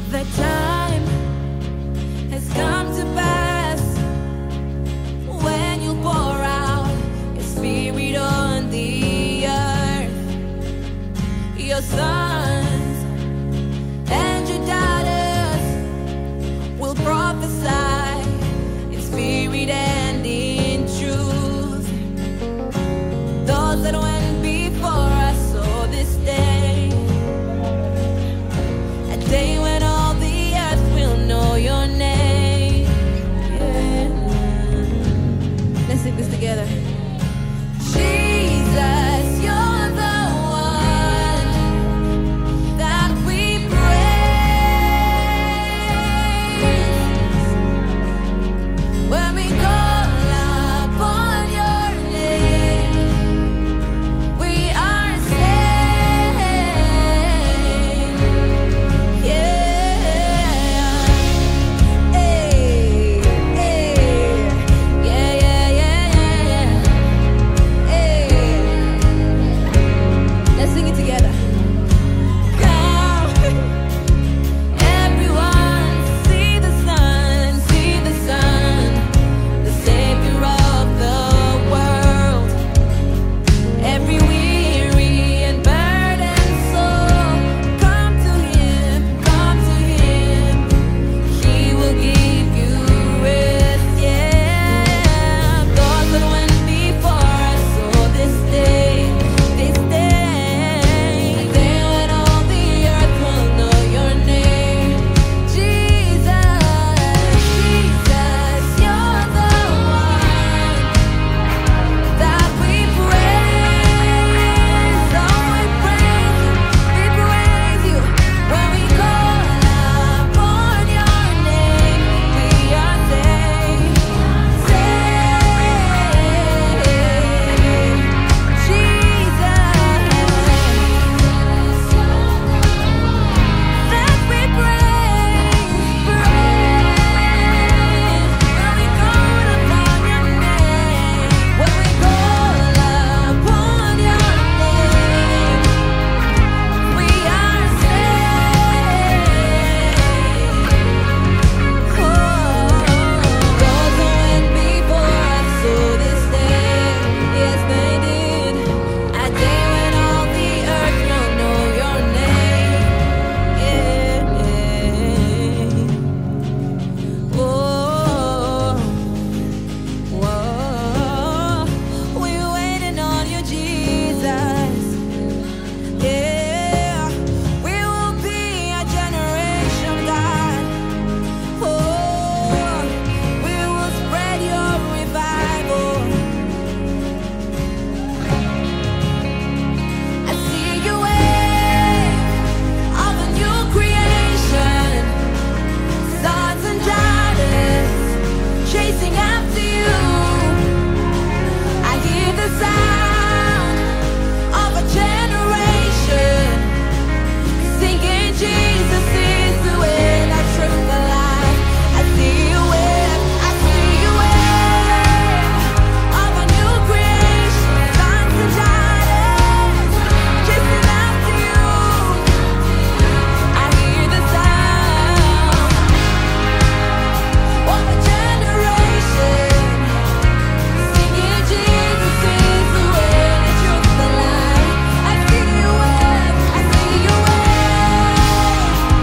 The time has come to pass when you pour out your spirit on the earth. Your sons and your daughters will prophesy in spirit and in truth. Those that went before us saw this day, a day when all the earth will know your name. Yeah. Let's sing this together. Jesus, you're the one that we praise. When we call upon your name, we are saved. Yeah. Hey, hey. Yeah, yeah, yeah, yeah, yeah. Hey. Let's sing it together. Come, everyone, see the sun, the Savior of the world. Every weary and burdened soul, come to Him, He will give you rest. Yeah, those that went before us saw this day, a day when all the earth will know your name. Jesus, you're the one that we praise. Oh, we praise you. When we call upon your name, we are saved. Jesus, that we praise. When we call upon your name, when we call upon your name, we are saved. Those who went before us saw this day, yes they did, a day when all the earth will know your name. Yeah. Oh, whoa, we're waiting on you, Jesus. Yeah, we will be a generation, God. Oh, we will spread your revival. I see you wave of a new creation, sons and daughters chasing after you. I hear the sound of a generation singing, Jesus is the way, that truth, the life. I see you wave of a new creation, sons and daughters chasing after you. I hear the sound of a generation singing, Jesus is the way, the truth, the life. I see you wave,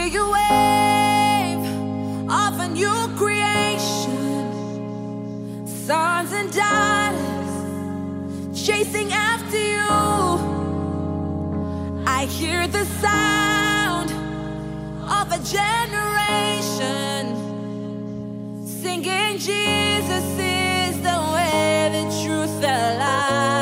hear you wave of a new creation, sons and daughters chasing after you. I hear the sound of a generation singing, Jesus is the way, the truth, the life.